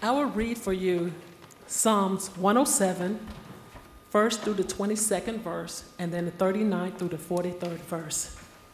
I will read for you Psalms 107, first through the 22nd verse, and then the 39th through the 43rd verse.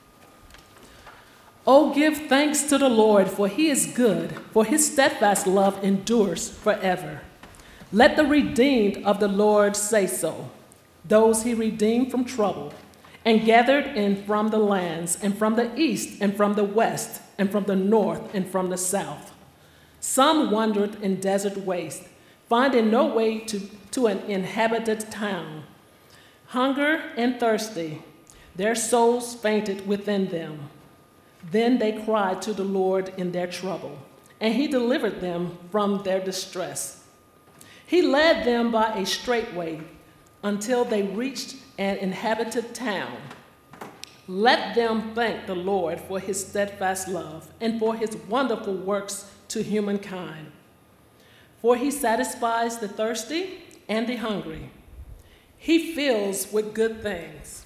Oh, give thanks to the Lord, for he is good, for his steadfast love endures forever. Let the redeemed of the Lord say so, those he redeemed from trouble, and gathered in from the lands, and from the east, and from the west, and from the north, and from the south. Some wandered in desert waste, finding no way to an inhabited town. Hunger and thirsty, their souls fainted within them. Then they cried to the Lord in their trouble, and he delivered them from their distress. He led them by a straight way until they reached an inhabited town. Let them thank the Lord for his steadfast love and for his wonderful works to humankind. For he satisfies the thirsty and the hungry. He fills with good things.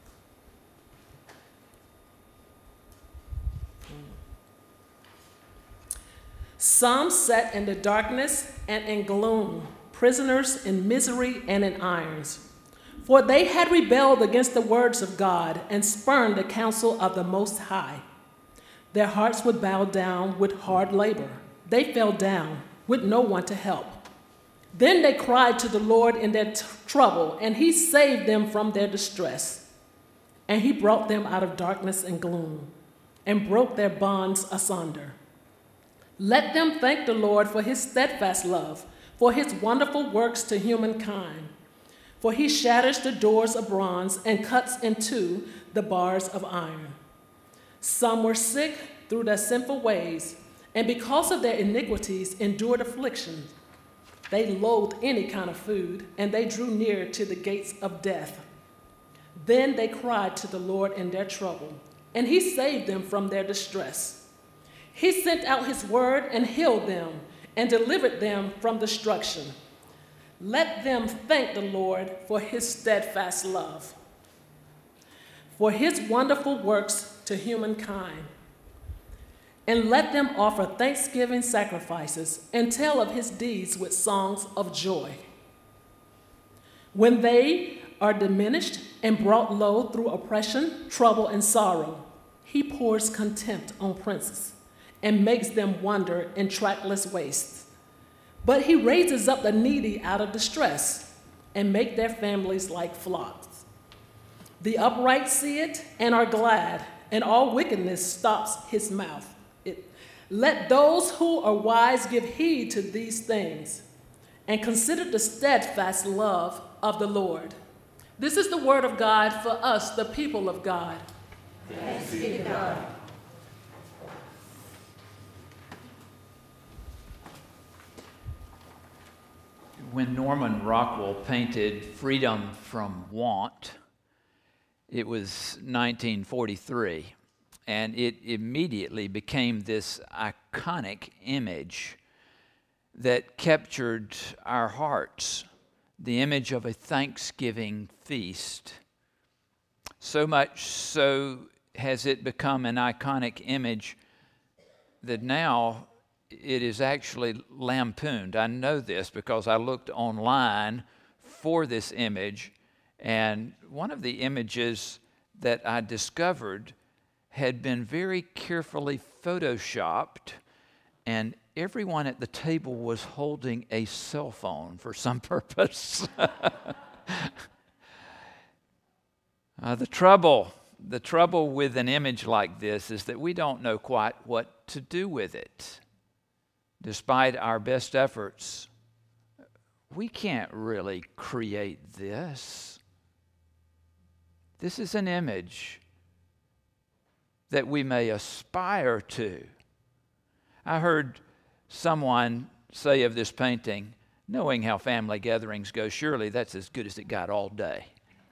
Some sat in the darkness and in gloom, prisoners in misery and in irons. For they had rebelled against the words of God and spurned the counsel of the Most High. Their hearts would bow down with hard labor. They fell down with no one to help. Then they cried to the Lord in their trouble, and he saved them from their distress. And he brought them out of darkness and gloom, and broke their bonds asunder. Let them thank the Lord for his steadfast love, for his wonderful works to humankind. For he shatters the doors of bronze and cuts in two the bars of iron. Some were sick through their sinful ways, and because of their iniquities endured affliction. They loathed any kind of food, and they drew near to the gates of death. Then they cried to the Lord in their trouble, and he saved them from their distress. He sent out his word and healed them, and delivered them from destruction. Let them thank the Lord for his steadfast love, for his wonderful works to humankind. And let them offer thanksgiving sacrifices and tell of his deeds with songs of joy. When they are diminished and brought low through oppression, trouble, and sorrow, he pours contempt on princes and makes them wander in trackless wastes. But he raises up the needy out of distress and make their families like flocks. The upright see it and are glad, and all wickedness stops his mouth. Let those who are wise give heed to these things, and consider the steadfast love of the Lord. This is the word of God for us, the people of God. Thanks be to God. When Norman Rockwell painted Freedom from Want, it was 1943. And it immediately became this iconic image that captured our hearts, the image of a Thanksgiving feast. So much so has it become an iconic image that now it is actually lampooned. I know this because I looked online for this image, and one of the images that I discovered had been very carefully photoshopped, and everyone at the table was holding a cell phone for some purpose. The trouble with an image like this is that we don't know quite what to do with it. Despite our best efforts, we can't really create this. This is an image that we may aspire to. I heard someone say of this painting, knowing how family gatherings go, surely that's as good as it got all day.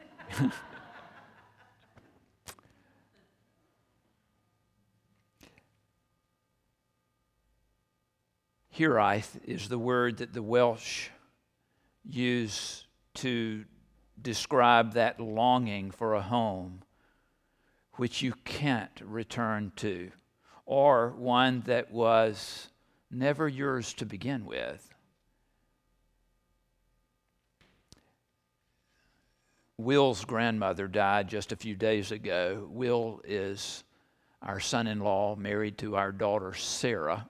Hiraeth is the word that the Welsh use to describe that longing for a home which you can't return to, or one that was never yours to begin with. Will's grandmother died just a few days ago. Will is our son-in-law, married to our daughter Sarah.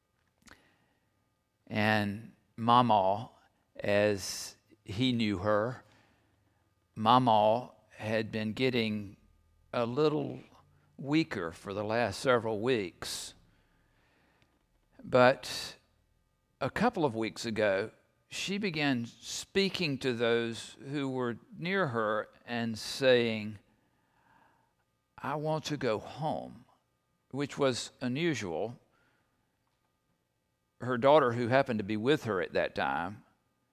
And Mama, as he knew her, Mama had been getting a little weaker for the last several weeks. But a couple of weeks ago, she began speaking to those who were near her and saying, "I want to go home," which was unusual. Her daughter, who happened to be with her at that time,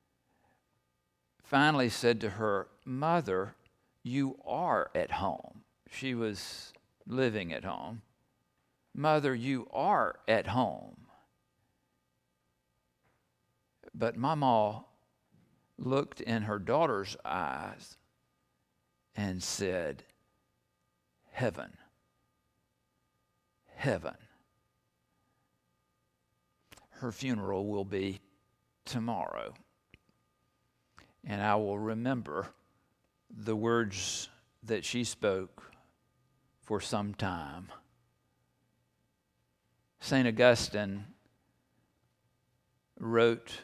finally said to her, "Mother, you are at home." She was living at home. "Mother, you are at home." But Mama looked in her daughter's eyes and said, "Heaven, heaven." Her funeral will be tomorrow, and I will remember the words that she spoke for some time. St. Augustine wrote,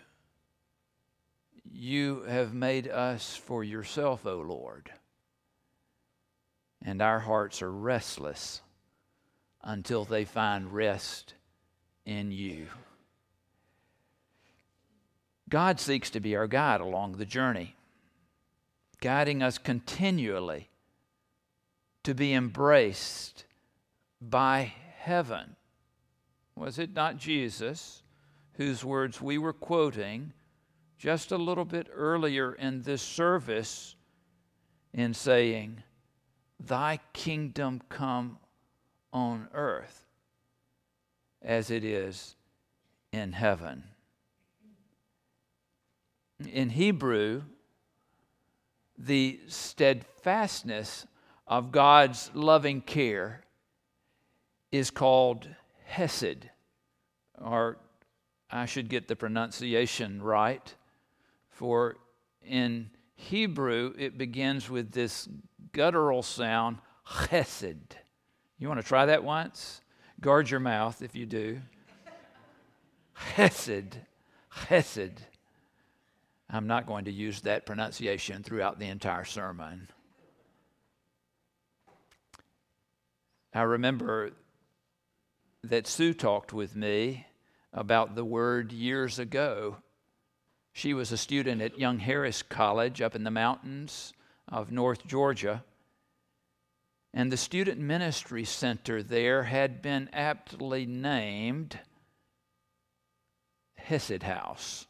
"You have made us for yourself, O Lord, and our hearts are restless until they find rest in you." God seeks to be our guide along the journey, guiding us continually to be embraced by heaven. Was it not Jesus whose words we were quoting just a little bit earlier in this service in saying, "Thy kingdom come on earth as it is in heaven"? In Hebrew, the steadfastness of God's loving care is called hesed, or I should get the pronunciation right, for in Hebrew it begins with this guttural sound, chesed. You want to try that once? Guard your mouth if you do. Chesed, chesed. I'm not going to use that pronunciation throughout the entire sermon. I remember that Sue talked with me about the word years ago. She was a student at Young Harris College up in the mountains of North Georgia. And the Student Ministry Center there had been aptly named Hesed House.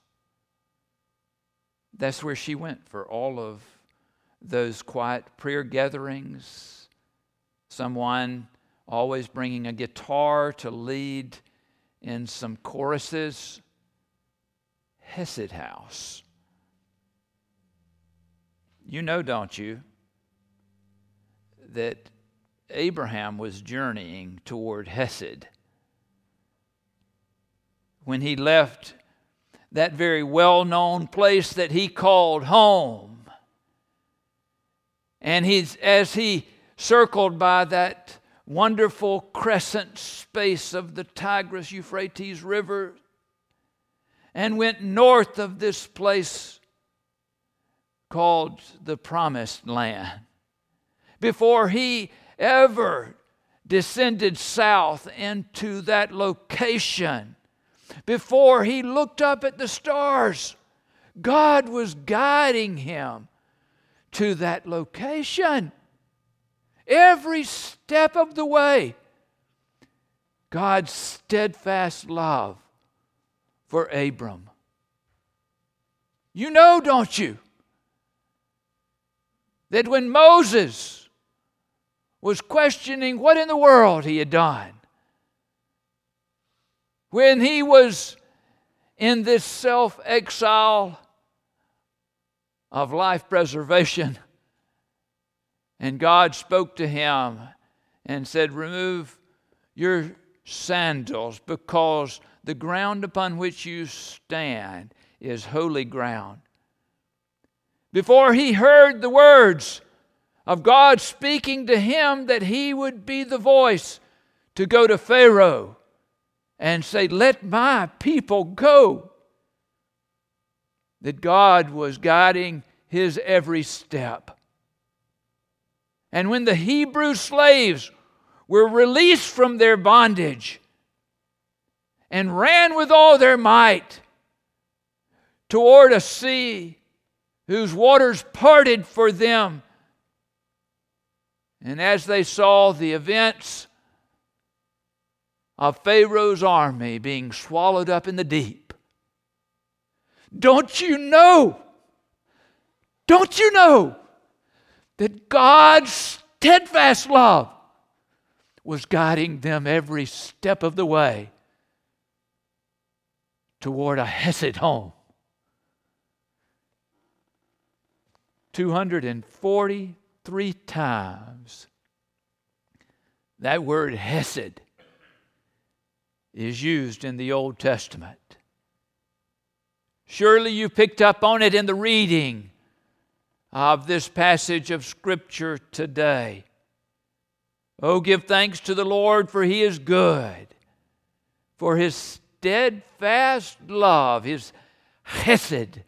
That's where she went for all of those quiet prayer gatherings. Someone always bringing a guitar to lead in some choruses. Hesed House. You know, don't you, that Abraham was journeying toward Hesed when he left that very well-known place that he called home. And as he circled by that wonderful crescent space of the Tigris-Euphrates River and went north of this place called the Promised Land, before he ever descended south into that location, before he looked up at the stars, God was guiding him to that location. Every step of the way, God's steadfast love for Abram. You know, don't you, that when Moses was questioning what in the world he had done, when he was in this self-exile of life preservation, and God spoke to him and said, "Remove your sandals, because the ground upon which you stand is holy ground. Before he heard the words of God speaking to him that he would be the voice to go to Pharaoh and say, "Let my people go," that God was guiding his every step. And when the Hebrew slaves were released from their bondage and ran with all their might toward a sea whose waters parted for them, and as they saw the events of Pharaoh's army being swallowed up in the deep, don't you know that God's steadfast love was guiding them every step of the way toward a Hesed home? 243 times that word Hesed is used in the Old Testament. Surely you picked up on it in the reading of this passage of Scripture today. Oh, give thanks to the Lord, for He is good. For His steadfast love, His Hesed,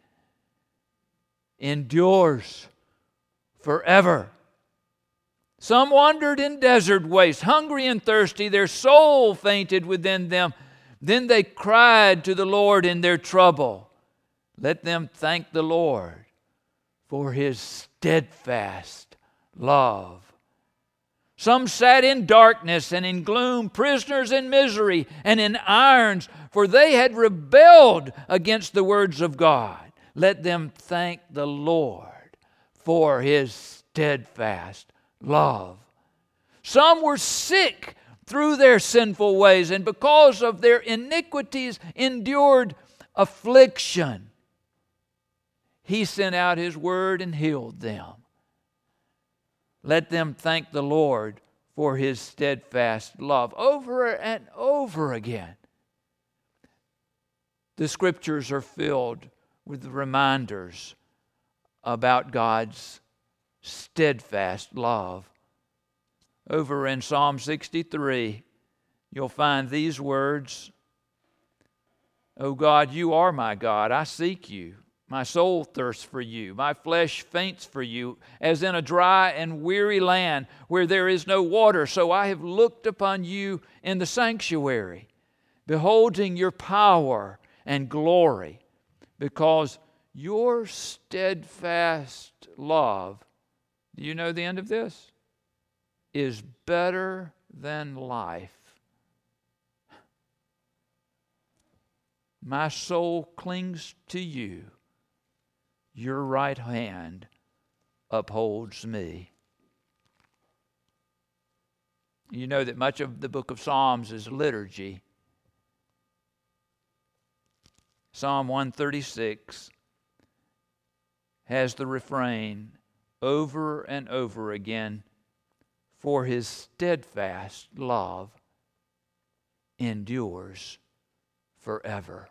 endures forever. Some wandered in desert wastes, hungry and thirsty. Their soul fainted within them. Then they cried to the Lord in their trouble. Let them thank the Lord for His steadfast love. Some sat in darkness and in gloom, prisoners in misery and in irons, for they had rebelled against the words of God. Let them thank the Lord for His steadfast love. Some were sick through their sinful ways, and because of their iniquities endured affliction. He sent out His word and healed them. Let them thank the Lord for His steadfast love. Over and over again, the Scriptures are filled with reminders about God's steadfast love. Over in Psalm 63, you'll find these words: "O God, you are my God. I seek you. My soul thirsts for you. My flesh faints for you, as in a dry and weary land where there is no water. So I have looked upon you in the sanctuary, beholding your power and glory, because your steadfast love," do you know the end of this? "Is better than life. My soul clings to you. Your right hand upholds me." You know that much of the book of Psalms is liturgy. Psalm 136 has the refrain over and over again, "For His steadfast love endures forever."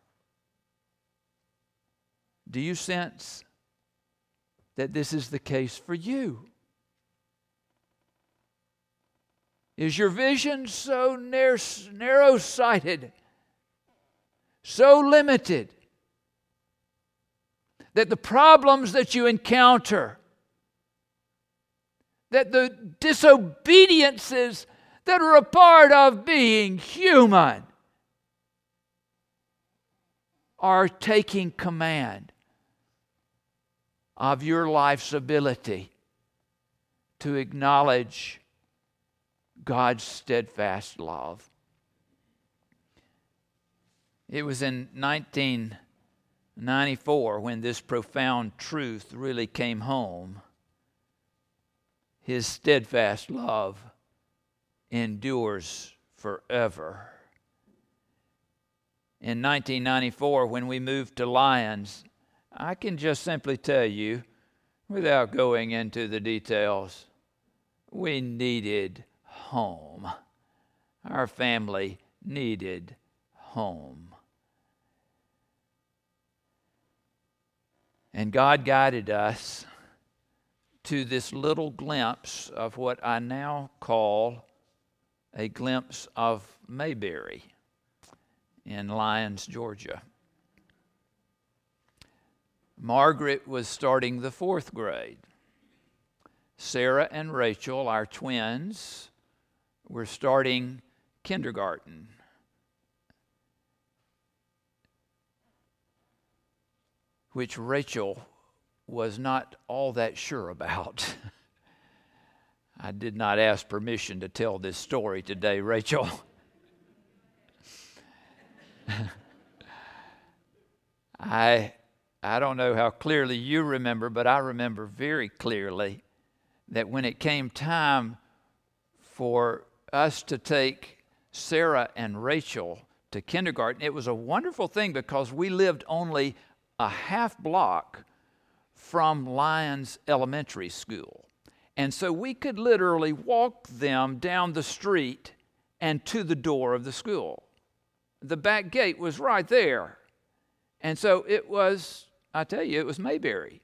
Do you sense that this is the case for you? Is your vision so narrow-sighted, so limited, that the problems that you encounter, that the disobediences that are a part of being human, are taking command of your life's ability to acknowledge God's steadfast love? It was in 1994 when this profound truth really came home. His steadfast love endures forever. In 1994, when we moved to Lyons, I can just simply tell you, without going into the details, we needed home. Our family needed home. And God guided us to this little glimpse of what I now call a glimpse of Mayberry in Lyons, Georgia. Margaret was starting the 4th grade. Sarah and Rachel, our twins, were starting kindergarten. Which Rachel was not all that sure about. I did not ask permission to tell this story today, Rachel. I don't know how clearly you remember, but I remember very clearly that when it came time for us to take Sarah and Rachel to kindergarten, it was a wonderful thing because we lived only a half block from Lyons Elementary School. And so we could literally walk them down the street and to the door of the school. The back gate was right there. And so it was, I tell you, it was Mayberry.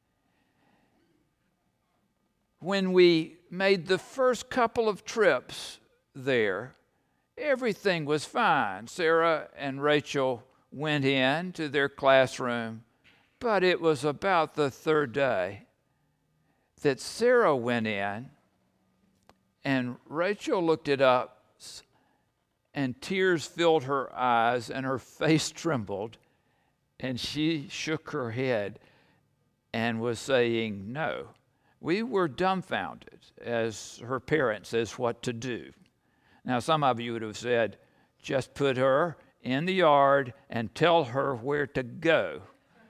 When we made the first couple of trips there, everything was fine. Sarah and Rachel went in to their classroom, but it was about the 3rd day that Sarah went in, and Rachel looked at us, and tears filled her eyes, and her face trembled, and she shook her head and was saying no. We were dumbfounded as her parents as what to do. Now, some of you would have said, just put her in the yard and tell her where to go.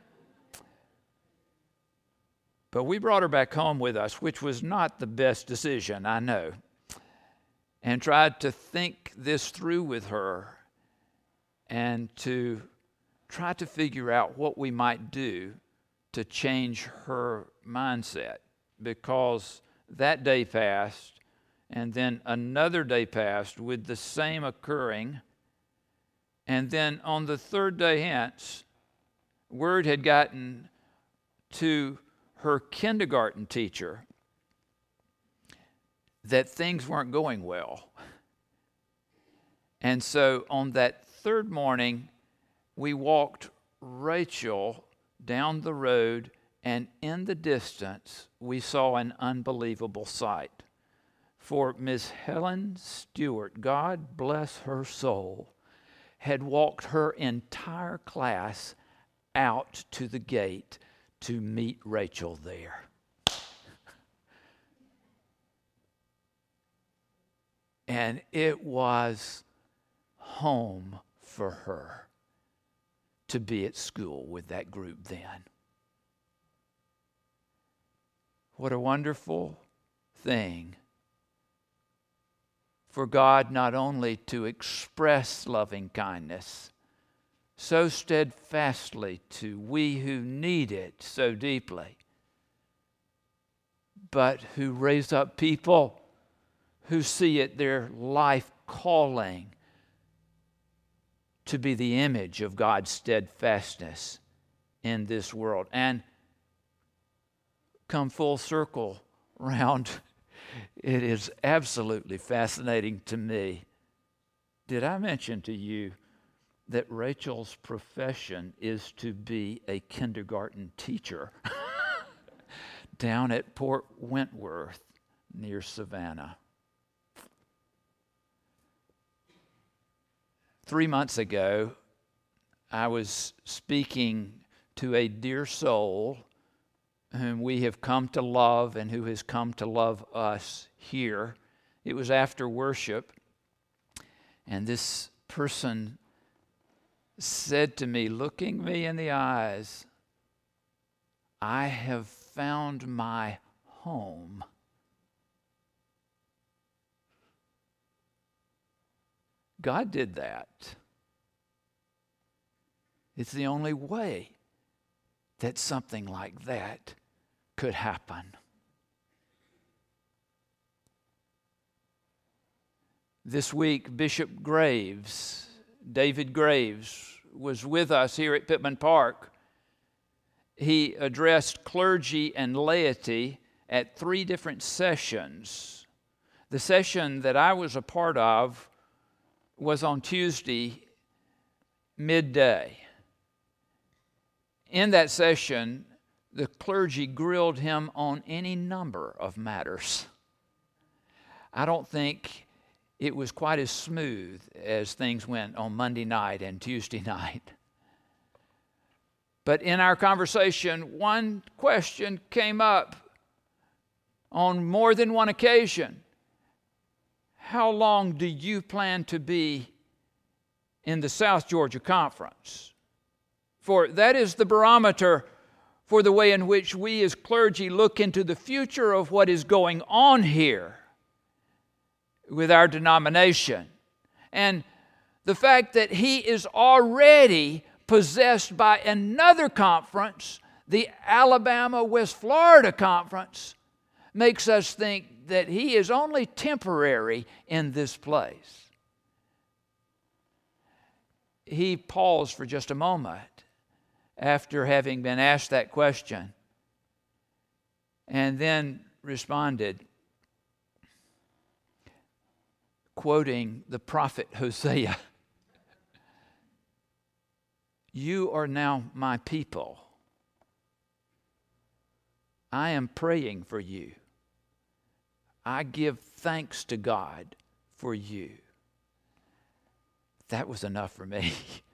But we brought her back home with us, which was not the best decision, I know, and tried to think this through with her and to try to figure out what we might do to change her mindset, because that day passed and then another day passed with the same occurring. And then on the 3rd day hence, word had gotten to her kindergarten teacher that things weren't going well. And so on that 3rd morning, we walked Rachel down the road, and in the distance, we saw an unbelievable sight. For Miss Helen Stewart, God bless her soul, had walked her entire class out to the gate to meet Rachel there. And it was home for her to be at school with that group then. What a wonderful thing for God not only to express loving kindness so steadfastly to we who need it so deeply, but who raise up people who see it their life calling to be the image of God's steadfastness in this world. And come full circle round, it is absolutely fascinating to me. Did I mention to you that Rachel's profession is to be a kindergarten teacher down at Port Wentworth near Savannah? 3 months ago, I was speaking to a dear soul whom we have come to love and who has come to love us here. It was after worship, and this person said to me, looking me in the eyes, I have found my home. God did that. It's the only way that something like that could happen. This week, Bishop Graves, David Graves, was with us here at Pittman Park, he addressed clergy and laity at 3 different sessions. The session that I was a part of was on Tuesday midday. In that session, the clergy grilled him on any number of matters. I don't think it was quite as smooth as things went on Monday night and Tuesday night. But in our conversation, one question came up on more than one occasion. How long do you plan to be in the South Georgia Conference? For that is the barometer for the way in which we as clergy look into the future of what is going on here with our denomination. And the fact that he is already possessed by another conference, the Alabama-West Florida Conference, makes us think that he is only temporary in this place. He paused for just a moment after having been asked that question, and then responded, quoting the prophet Hosea, "You are now my people. I am praying for you. I give thanks to God for you." That was enough for me.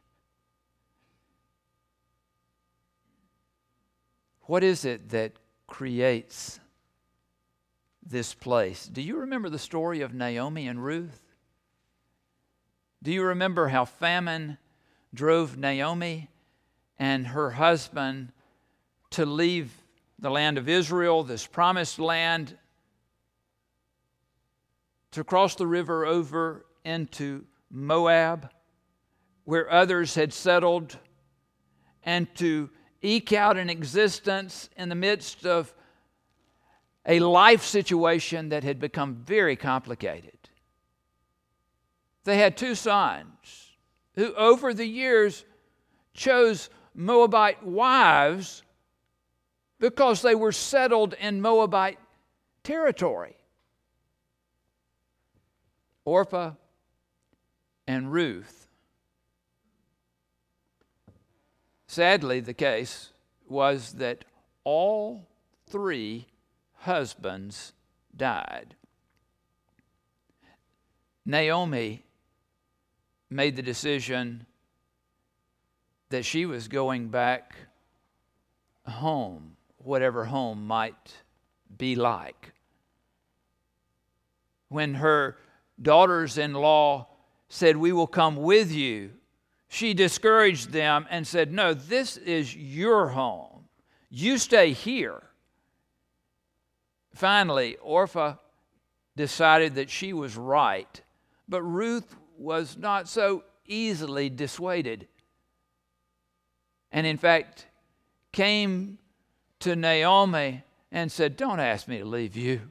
What is it that creates this place? Do you remember the story of Naomi and Ruth? Do you remember how famine drove Naomi and her husband to leave the land of Israel, this promised land, to cross the river over into Moab, where others had settled, and to eke out an existence in the midst of a life situation that had become very complicated? They had 2 sons who over the years chose Moabite wives because they were settled in Moabite territory. Orpah and Ruth. Sadly, the case was that all 3 husbands died. Naomi made the decision that she was going back home, whatever home might be like. When her daughters-in-law said, "We will come with you," she discouraged them and said, "No, this is your home. You stay here." Finally, Orpah decided that she was right, but Ruth was not so easily dissuaded. And in fact, came to Naomi and said, "Don't ask me to leave you.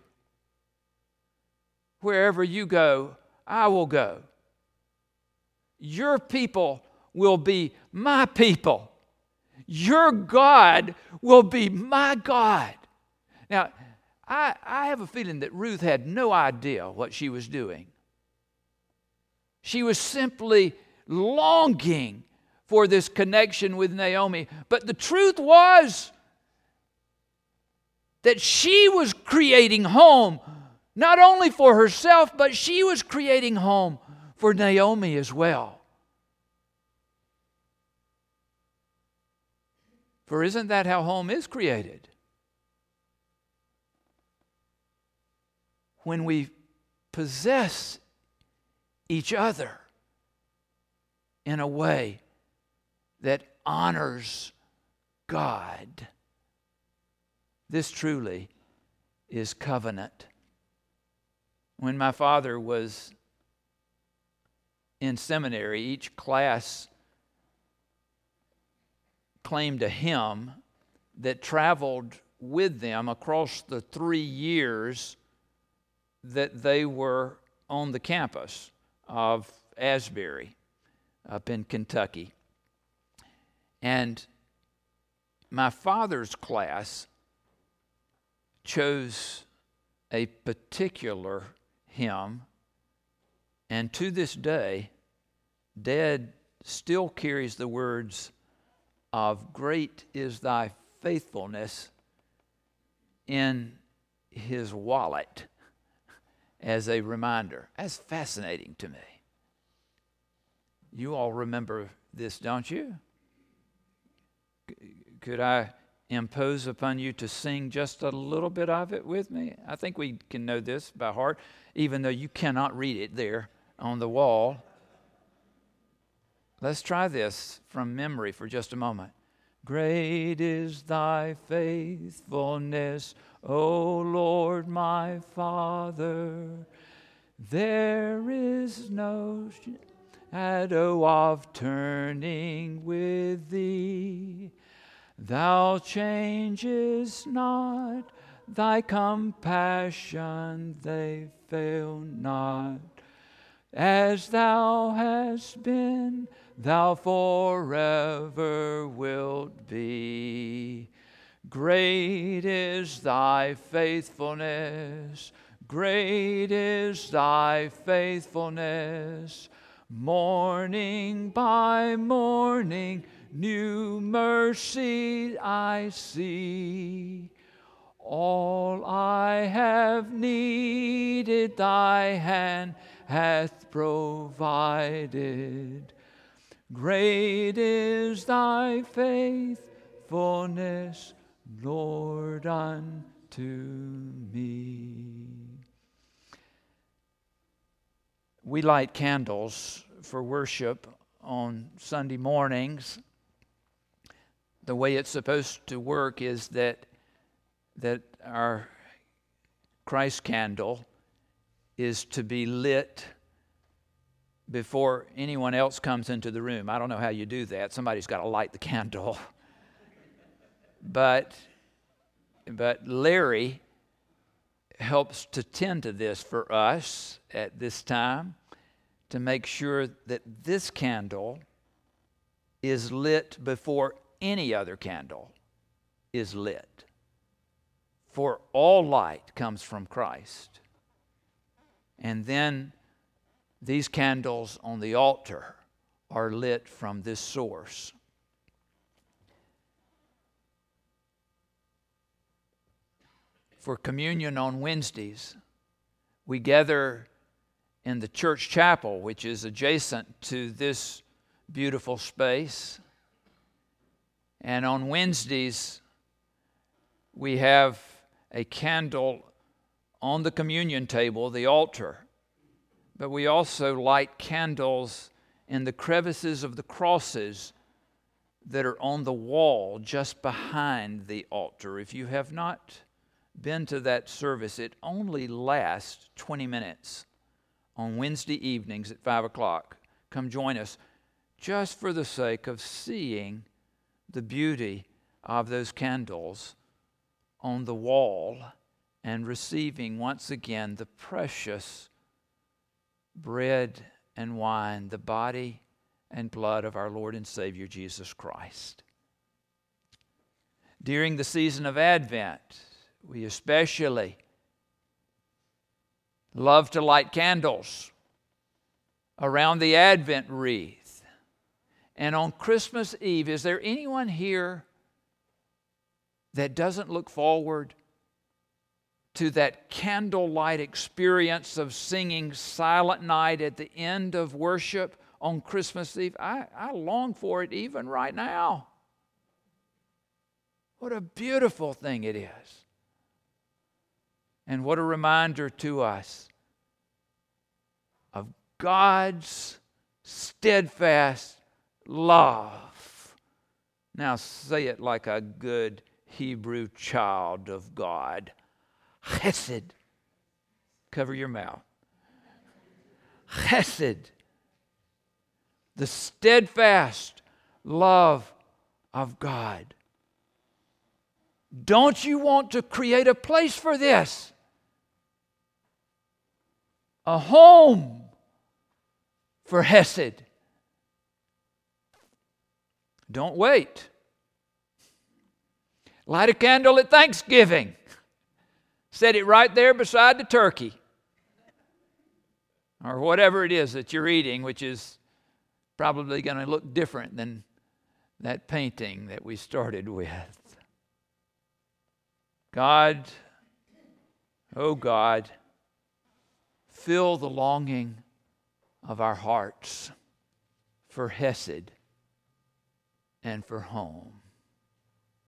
Wherever you go, I will go. Your people will be my people. Your God will be my God." Now, I have a feeling that Ruth had no idea what she was doing. She was simply longing for this connection with Naomi. But the truth was that she was creating home, not only for herself, but she was creating home for Naomi as well. For isn't that how home is created? When we possess each other in a way that honors God. This truly is covenant. When my father was in seminary, each class claimed a hymn that traveled with them across the 3 years that they were on the campus of Asbury up in Kentucky. And my father's class chose a particular hymn, and to this day, Dad still carries the words of "Great is thy faithfulness" in his wallet as a reminder. That's fascinating to me. You all remember this, don't you? Could I impose upon you to sing just a little bit of it with me? I think we can know this by heart, even though you cannot read it there on the wall. Let's try this from memory for just a moment. Great is thy faithfulness, O Lord my Father. There is no shadow of turning with thee. Thou changest not, thy compassion, they fail not. As thou hast been, thou forever wilt be. Great is thy faithfulness, great is thy faithfulness. Morning by morning, new mercy I see. All I have needed, thy hand hath provided. Great is thy faithfulness, Lord, unto me. We light candles for worship on Sunday mornings. The way it's supposed to work is that our Christ candle is to be lit before anyone else comes into the room. I don't know how you do that. Somebody's got to light the candle. But Larry helps to tend to this for us at this time, to make sure that this candle is lit before any other candle is lit. For all light comes from Christ. And then these candles on the altar are lit from this source. For communion on Wednesdays, we gather in the church chapel, which is adjacent to this beautiful space. And on Wednesdays, we have a candle on the communion table, the altar. But we also light candles in the crevices of the crosses that are on the wall just behind the altar. If you have not been to that service, it only lasts 20 minutes on Wednesday evenings at 5 o'clock. Come join us just for the sake of seeing the beauty of those candles on the wall and receiving once again the precious bread and wine, the body and blood of our Lord and Savior Jesus Christ. During the season of Advent, we especially love to light candles around the Advent wreath. And on Christmas Eve, is there anyone here that doesn't look forward to that candlelight experience of singing Silent Night at the end of worship on Christmas Eve? I long for it even right now. What a beautiful thing it is. And what a reminder to us of God's steadfast love. Now say it like a good Hebrew child of God. Chesed. Cover your mouth. Chesed. The steadfast love of God. Don't you want to create a place for this? A home for Hesed. Don't wait. Light a candle at Thanksgiving. Set it right there beside the turkey. Or whatever it is that you're eating, which is probably going to look different than that painting that we started with. God, oh God, fill the longing of our hearts for Hesed and for home.